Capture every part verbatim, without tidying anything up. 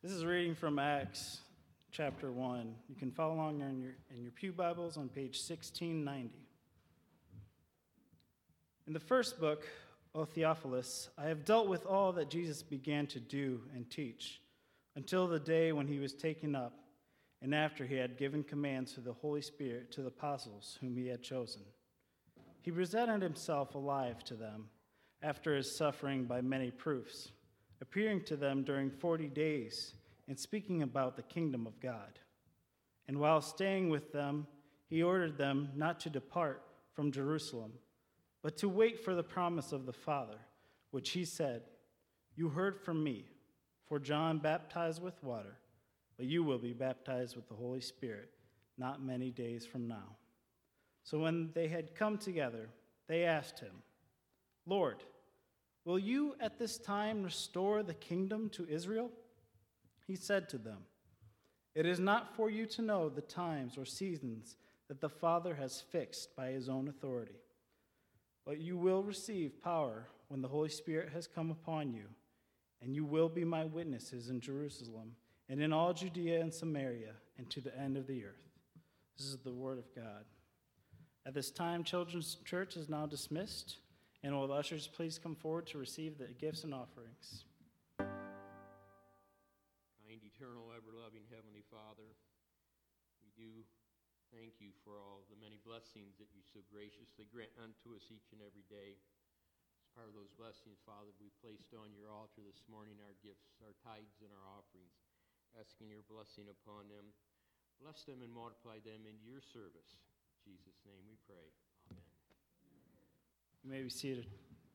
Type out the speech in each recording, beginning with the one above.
This is reading from Acts chapter one. You can follow along in your, in your pew Bibles on page sixteen ninety. In the first book, O Theophilus, I have dealt with all that Jesus began to do and teach until the day when he was taken up, and after he had given commands through the Holy Spirit to the apostles whom he had chosen. He presented himself alive to them after his suffering by many proofs, appearing to them during forty days and speaking about the kingdom of God. And while staying with them, he ordered them not to depart from Jerusalem, but to wait for the promise of the Father, which he said, "You heard from me, for John baptized with water, but you will be baptized with the Holy Spirit not many days from now." So when they had come together, they asked him, "Lord, will you at this time restore the kingdom to Israel?" He said to them, "It is not for you to know the times or seasons that the Father has fixed by his own authority, but you will receive power when the Holy Spirit has come upon you, and you will be my witnesses in Jerusalem and in all Judea and Samaria and to the end of the earth." This is the word of God. At this time, Children's Church is now dismissed, and will the ushers please come forward to receive the gifts and offerings. Kind, eternal, ever-loving Heavenly Father, we do thank you for all the many blessings that you so graciously grant unto us each and every day. As part of those blessings, Father, we placed on your altar this morning our gifts, our tithes, and our offerings, asking your blessing upon them. Bless them and multiply them into your service. In Jesus' name we pray. Amen. You may be seated.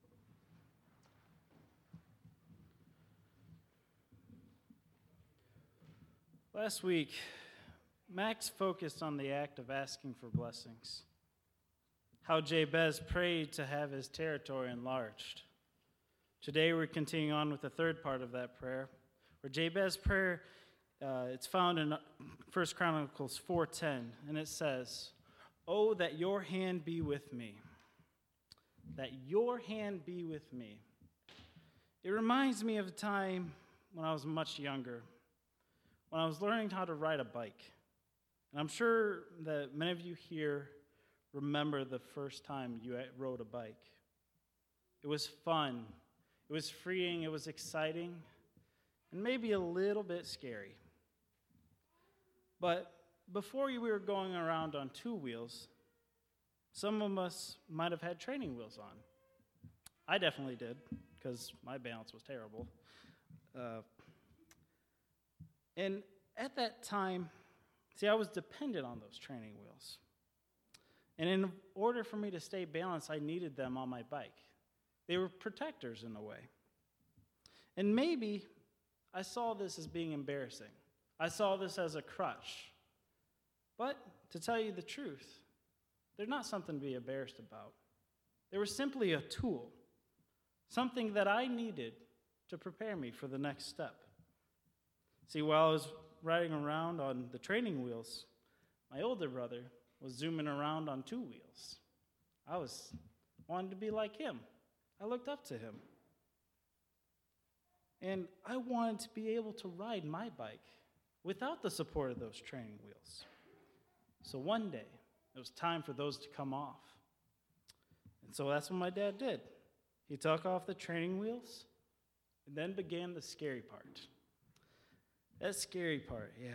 Last week, Max focused on the act of asking for blessings, how Jabez prayed to have his territory enlarged. Today, we're continuing on with the third part of that prayer, where Jabez's prayer, uh, it's found in First Chronicles four ten, and it says, "Oh, that your hand be with me. That your hand be with me." It reminds me of a time when I was much younger, when I was learning how to ride a bike. And I'm sure that many of you here remember the first time you rode a bike. It was fun, it was freeing, it was exciting, and maybe a little bit scary. But before we were going around on two wheels, some of us might have had training wheels on. I definitely did, because my balance was terrible. Uh, and at that time, see, I was dependent on those training wheels. And in order for me to stay balanced, I needed them on my bike. They were protectors in a way. And maybe I saw this as being embarrassing. I saw this as a crutch. But to tell you the truth, they're not something to be embarrassed about. They were simply a tool, something that I needed to prepare me for the next step. See, while I was riding around on the training wheels, my older brother was zooming around on two wheels. I was wanted to be like him. I looked up to him. And I wanted to be able to ride my bike without the support of those training wheels. So one day, it was time for those to come off. And so that's what my dad did. He took off the training wheels, and then began the scary part. That scary part, yeah.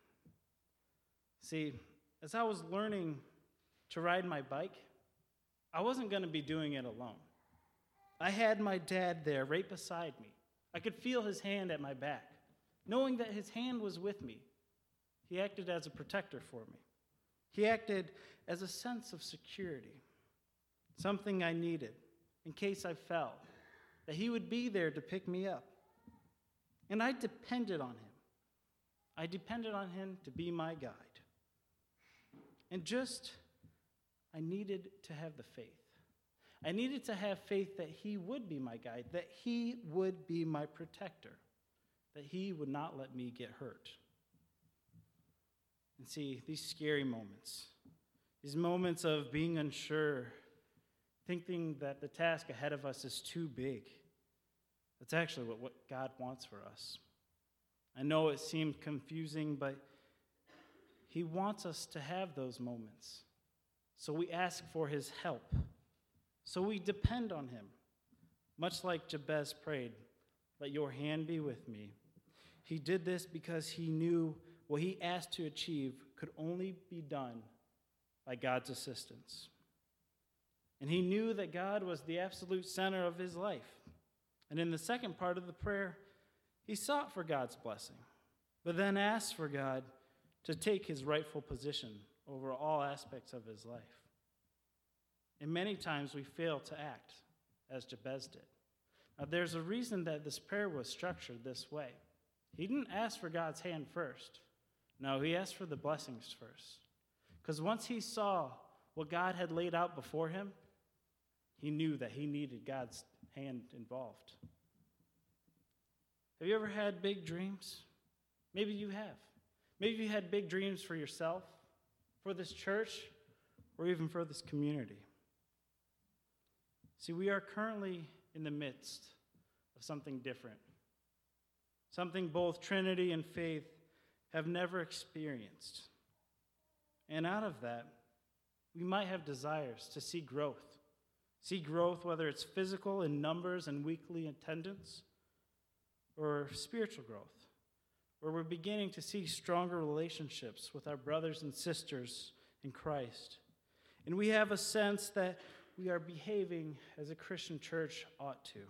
See, as I was learning to ride my bike, I wasn't going to be doing it alone. I had my dad there right beside me. I could feel his hand at my back. Knowing that his hand was with me, he acted as a protector for me. He acted as a sense of security, something I needed in case I fell, that he would be there to pick me up. And I depended on him. I depended on him to be my guide. And just, I needed to have the faith. I needed to have faith that he would be my guide, that he would be my protector, that he would not let me get hurt. And see, these scary moments, these moments of being unsure, thinking that the task ahead of us is too big, that's actually what, what God wants for us. I know it seemed confusing, but he wants us to have those moments. So we ask for his help. So we depend on him. Much like Jabez prayed, "Let your hand be with me." He did this because he knew what he asked to achieve could only be done by God's assistance. And he knew that God was the absolute center of his life. And in the second part of the prayer, he sought for God's blessing, but then asked for God to take his rightful position over all aspects of his life. And many times we fail to act as Jabez did. Now, there's a reason that this prayer was structured this way. He didn't ask for God's hand first. No, he asked for the blessings first. Because once he saw what God had laid out before him, he knew that he needed God's hand involved. Have you ever had big dreams? Maybe you have. Maybe you had big dreams for yourself, for this church, or even for this community. See, we are currently in the midst of something different, something both Trinity and faith have never experienced. And out of that, we might have desires to see growth. See growth, whether it's physical in numbers and weekly attendance, or spiritual growth, where we're beginning to see stronger relationships with our brothers and sisters in Christ. And we have a sense that we are behaving as a Christian church ought to.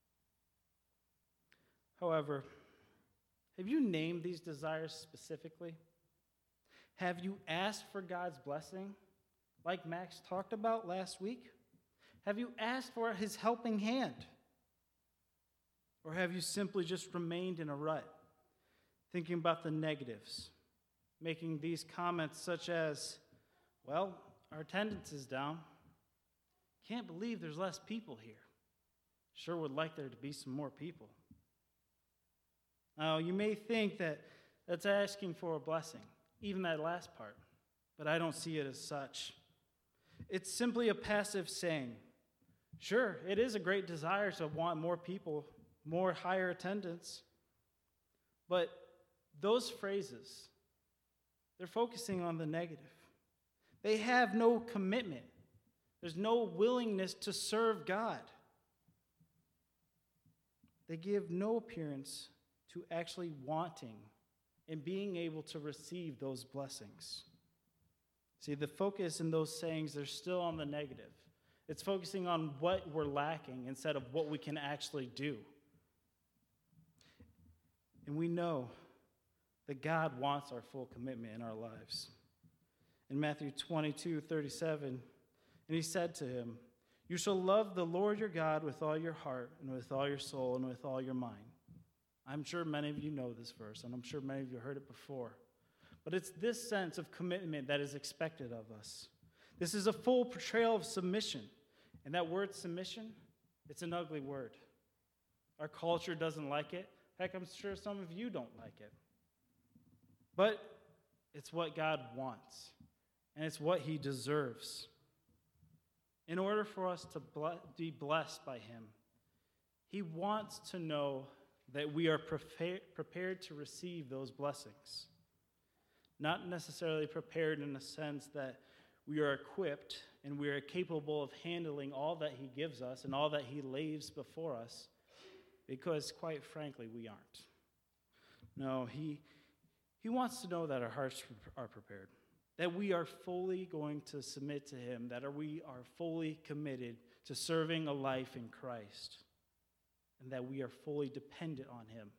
However, have you named these desires specifically? Have you asked for God's blessing, like Max talked about last week? Have you asked for his helping hand? Or have you simply just remained in a rut, thinking about the negatives, making these comments such as, well, our attendance is down. Can't believe there's less people here. Sure would like there to be some more people. Now, you may think that that's asking for a blessing, even that last part, but I don't see it as such. It's simply a passive saying. Sure, it is a great desire to want more people, more higher attendance, but those phrases, they're focusing on the negative. They have no commitment. There's no willingness to serve God. They give no appearance to actually wanting and being able to receive those blessings. See, the focus in those sayings, they're still on the negative. It's focusing on what we're lacking instead of what we can actually do. And we know that God wants our full commitment in our lives. In Matthew twenty-two thirty-seven, and he said to him, "You shall love the Lord your God with all your heart and with all your soul and with all your mind." I'm sure many of you know this verse, and I'm sure many of you heard it before. But it's this sense of commitment that is expected of us. This is a full portrayal of submission. And that word submission, it's an ugly word. Our culture doesn't like it. Heck, I'm sure some of you don't like it. But it's what God wants, and it's what he deserves. In order for us to be blessed by him, he wants to know that we are prepared to receive those blessings. Not necessarily prepared in the sense that we are equipped and we are capable of handling all that he gives us and all that he lays before us, because quite frankly, we aren't. No, he, he wants to know that our hearts are prepared, that we are fully going to submit to him, that we are fully committed to serving a life in Christ, and that we are fully dependent on him.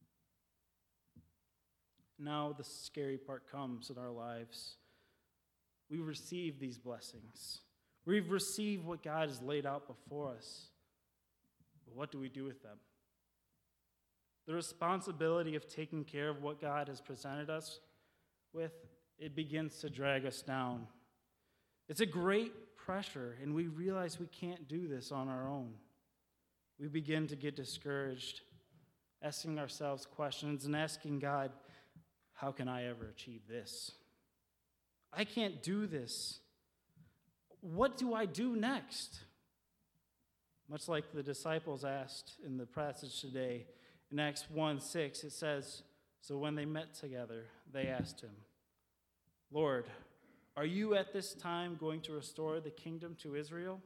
Now the scary part comes in our lives. We receive these blessings. We've received what God has laid out before us. But what do we do with them? The responsibility of taking care of what God has presented us with, it begins to drag us down. It's a great pressure, and we realize we can't do this on our own. We begin to get discouraged, asking ourselves questions and asking God, how can I ever achieve this? I can't do this. What do I do next? Much like the disciples asked in the passage today, in Acts one six, it says, So when they met together, they asked him, "Lord, are you at this time going to restore the kingdom to Israel?"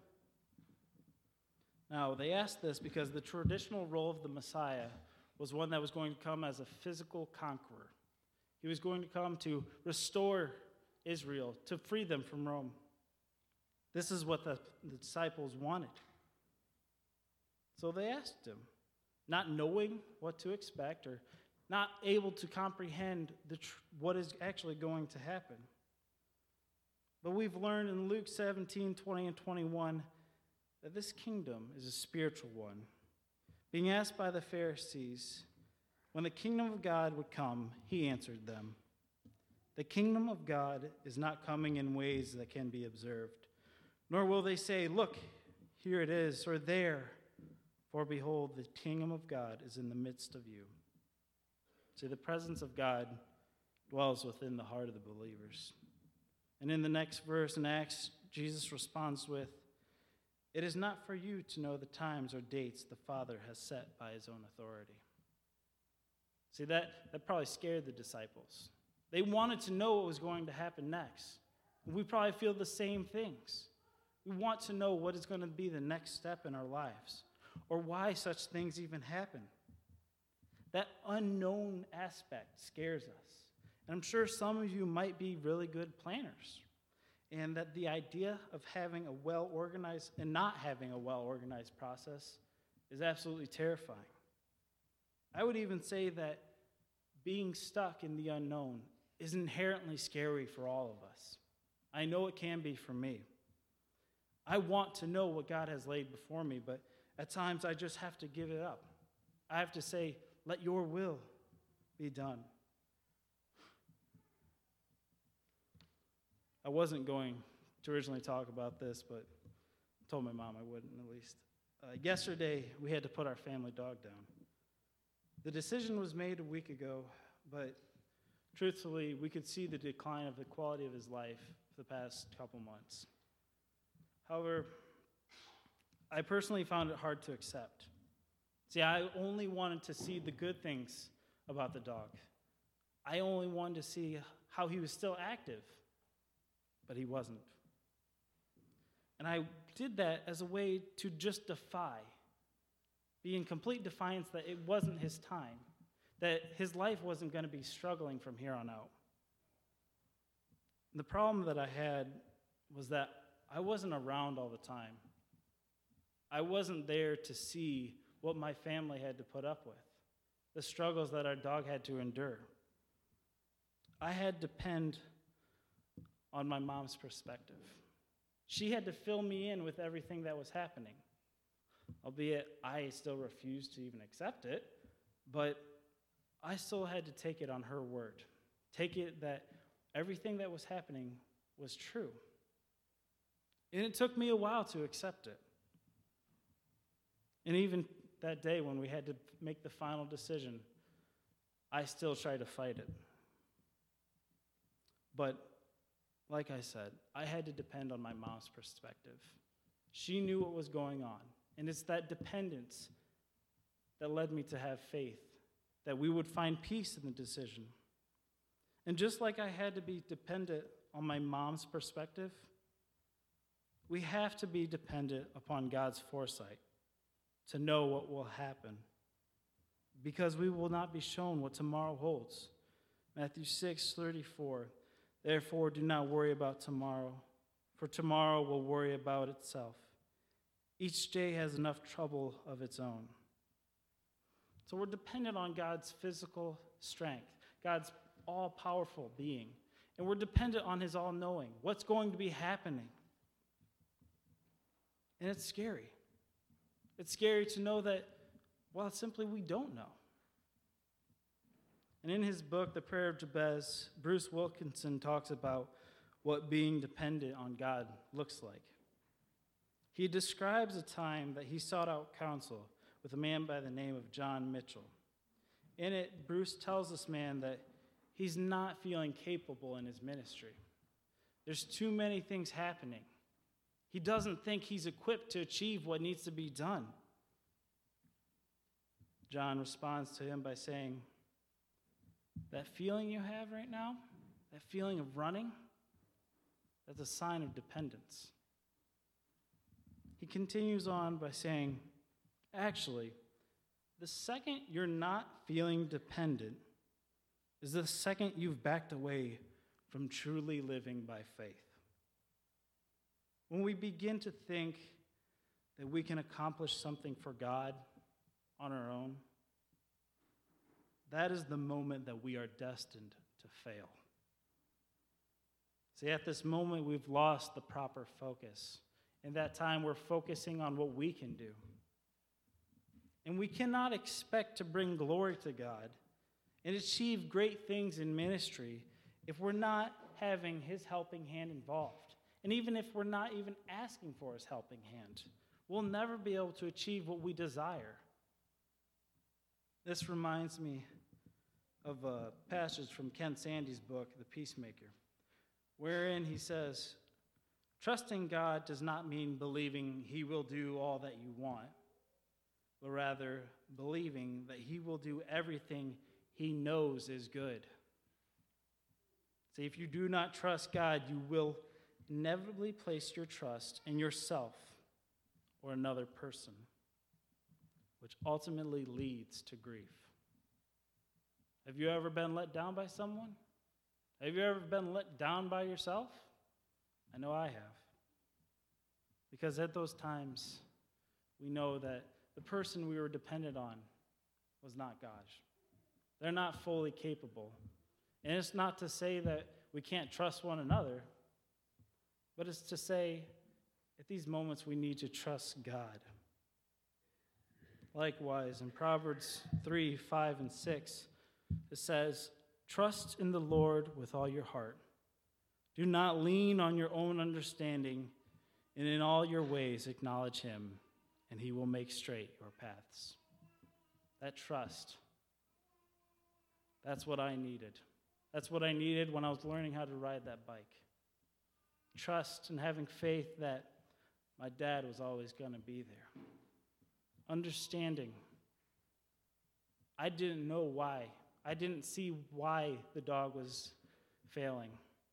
Now, they asked this because the traditional role of the Messiah was one that was going to come as a physical conqueror. He was going to come to restore Israel, to free them from Rome. This is what the, the disciples wanted. So they asked him, not knowing what to expect or not able to comprehend the tr- what is actually going to happen. But we've learned in Luke seventeen, twenty, and twenty-one that this kingdom is a spiritual one. Being asked by the Pharisees when the kingdom of God would come, he answered them, "The kingdom of God is not coming in ways that can be observed, nor will they say, 'Look, here it is,' or 'there,' for behold, the kingdom of God is in the midst of you." See, the presence of God dwells within the heart of the believers. And in the next verse in Acts, Jesus responds with, "It is not for you to know the times or dates the Father has set by his own authority." See, that, that probably scared the disciples. They wanted to know what was going to happen next. And we probably feel the same things. We want to know what is going to be the next step in our lives, or why such things even happen. That unknown aspect scares us. And I'm sure some of you might be really good planners, and that the idea of having a well-organized and not having a well-organized process is absolutely terrifying. I would even say that being stuck in the unknown is inherently scary for all of us. I know it can be for me. I want to know what God has laid before me, but at times I just have to give it up. I have to say, "Let your will be done." I wasn't going to originally talk about this, but I told my mom I wouldn't at least. Uh, yesterday, we had to put our family dog down. The decision was made a week ago, but truthfully, we could see the decline of the quality of his life for the past couple months. However, I personally found it hard to accept. See, I only wanted to see the good things about the dog. I only wanted to see how he was still active, but he wasn't. And I did that as a way to just defy, be in complete defiance that it wasn't his time, that his life wasn't going to be struggling from here on out. And the problem that I had was that I wasn't around all the time. I wasn't there to see what my family had to put up with, the struggles that our dog had to endure. I had to depend on my mom's perspective. She had to fill me in with everything that was happening, albeit I still refused to even accept it, but I still had to take it on her word, take it that everything that was happening was true. And it took me a while to accept it. And even that day when we had to make the final decision, I still tried to fight it. But like I said, I had to depend on my mom's perspective. She knew what was going on. And it's that dependence that led me to have faith, that we would find peace in the decision. And just like I had to be dependent on my mom's perspective, we have to be dependent upon God's foresight to know what will happen, because we will not be shown what tomorrow holds. Matthew six thirty-four, "Therefore do not worry about tomorrow, for tomorrow will worry about itself. Each day has enough trouble of its own." So we're dependent on God's physical strength, God's all-powerful being, and we're dependent on his all-knowing, what's going to be happening. And it's scary. It's scary to know that, well, simply we don't know. And in his book, The Prayer of Jabez, Bruce Wilkinson talks about what being dependent on God looks like. He describes a time that he sought out counsel with a man by the name of John Mitchell. In it, Bruce tells this man that he's not feeling capable in his ministry. There's too many things happening. He doesn't think he's equipped to achieve what needs to be done. John responds to him by saying, That feeling you have right now, that feeling of running, that's a sign of dependence. He continues on by saying, actually, the second you're not feeling dependent is the second you've backed away from truly living by faith. When we begin to think that we can accomplish something for God on our own, that is the moment that we are destined to fail. See, at this moment, we've lost the proper focus. In that time, we're focusing on what we can do. And we cannot expect to bring glory to God and achieve great things in ministry if we're not having his helping hand involved. And even if we're not even asking for his helping hand, we'll never be able to achieve what we desire. This reminds me of a passage from Ken Sande's book, The Peacemaker, wherein he says, trusting God does not mean believing he will do all that you want, but rather believing that he will do everything he knows is good. See, if you do not trust God, you will inevitably place your trust in yourself or another person, which ultimately leads to grief. Have you ever been let down by someone? Have you ever been let down by yourself? I know I have. Because at those times, we know that the person we were dependent on was not God. They're not fully capable. And it's not to say that we can't trust one another, but it's to say at these moments we need to trust God. Likewise, in Proverbs three, five, and six, it says, trust in the Lord with all your heart. Do not lean on your own understanding, and in all your ways acknowledge him, and he will make straight your paths. That trust, that's what I needed. That's what I needed when I was learning how to ride that bike. Trust and having faith that my dad was always going to be there. Understanding. I didn't know why. I didn't see why the dog was failing.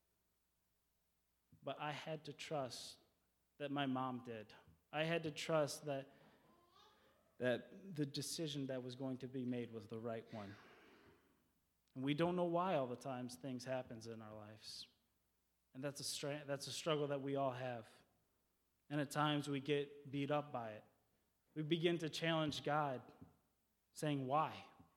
But I had to trust that my mom did. I had to trust that, that the decision that was going to be made was the right one. And we don't know why all the times things happens in our lives. And that's a, stra- that's a struggle that we all have. And at times we get beat up by it. We begin to challenge God, saying, why?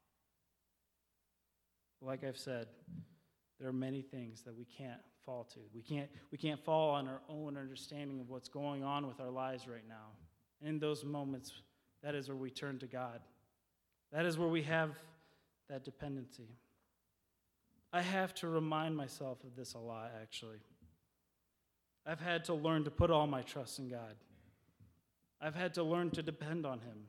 Like I've said, there are many things that we can't fall to. We can't, we can't fall on our own understanding of what's going on with our lives right now. In those moments, that is where we turn to God. That is where we have that dependency. I have to remind myself of this a lot, actually. I've had to learn to put all my trust in God. I've had to learn to depend on him.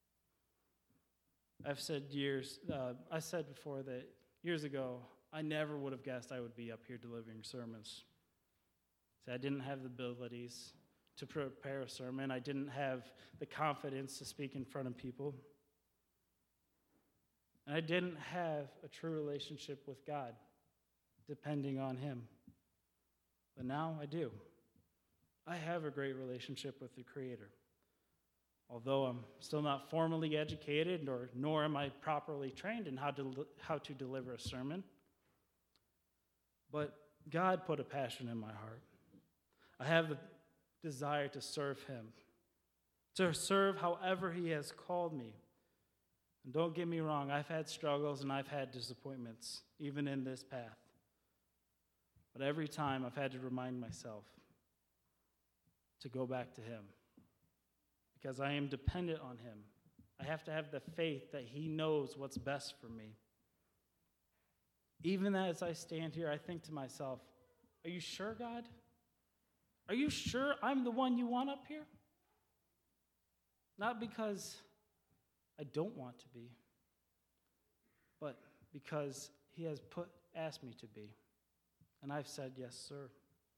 I've said years, uh, I said before that years ago, I never would have guessed I would be up here delivering sermons. See, I didn't have the abilities to prepare a sermon. I didn't have the confidence to speak in front of people. And I didn't have a true relationship with God, depending on him. But now I do. I have a great relationship with the Creator. Although I'm still not formally educated, nor, nor am I properly trained in how to, how to deliver a sermon. But God put a passion in my heart. I have the desire to serve him, to serve however he has called me. And don't get me wrong, I've had struggles and I've had disappointments, even in this path. But every time I've had to remind myself to go back to him, because I am dependent on him. I have to have the faith that he knows what's best for me. Even as I stand here, I think to myself, are you sure, God? Are you sure I'm the one you want up here? Not because I don't want to be, but because he has put asked me to be. And I've said, yes, sir.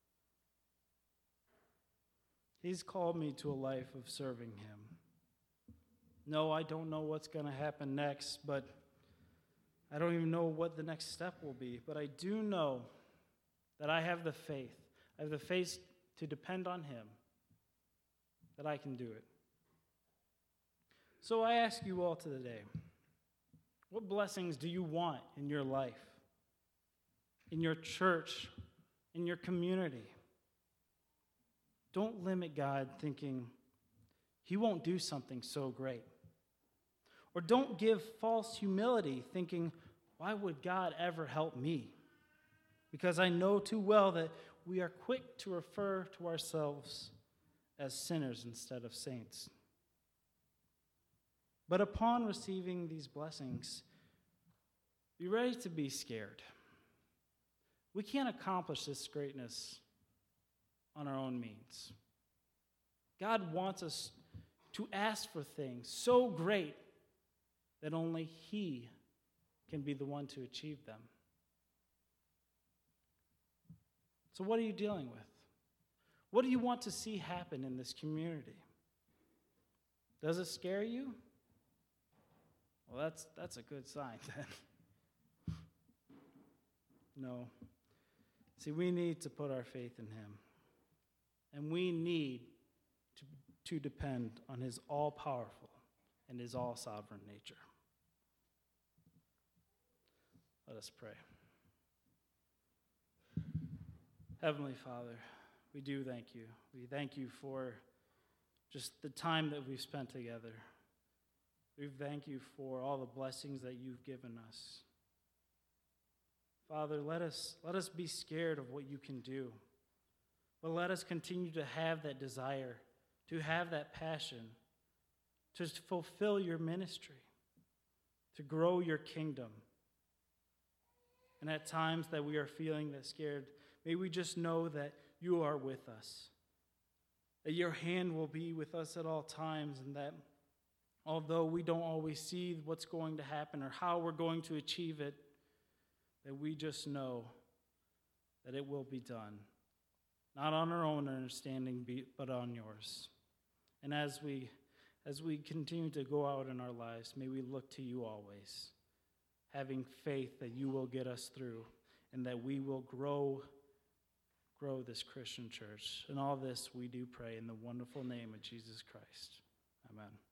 He's called me to a life of serving him. No, I don't know what's going to happen next, but I don't even know what the next step will be, but I do know that I have the faith. I have the faith to depend on him, that I can do it. So I ask you all today, what blessings do you want in your life, in your church, in your community? Don't limit God thinking he won't do something so great. Or don't give false humility thinking, why would God ever help me? Because I know too well that we are quick to refer to ourselves as sinners instead of saints. But upon receiving these blessings, be ready to be scared. We can't accomplish this greatness on our own means. God wants us to ask for things so great that only he can be the one to achieve them. So what are you dealing with? What do you want to see happen in this community? Does it scare you? Well, that's that's a good sign then. No. See, we need to put our faith in him. And we need to, to depend on his all-powerful and his all-sovereign nature. Let us pray. Heavenly Father, we do thank you. We thank you for just the time that we've spent together. We thank you for all the blessings that you've given us. Father, let us, let us be scared of what you can do. But let us continue to have that desire, to have that passion, to fulfill your ministry, to grow your kingdom. And at times that we are feeling that scared, may we just know that you are with us, that your hand will be with us at all times, and that although we don't always see what's going to happen or how we're going to achieve it, that we just know that it will be done. Not on our own understanding, but on yours. And as we as we continue to go out in our lives, may we look to you always, having faith that you will get us through and that we will grow, grow this Christian church. And all this we do pray in the wonderful name of Jesus Christ. Amen.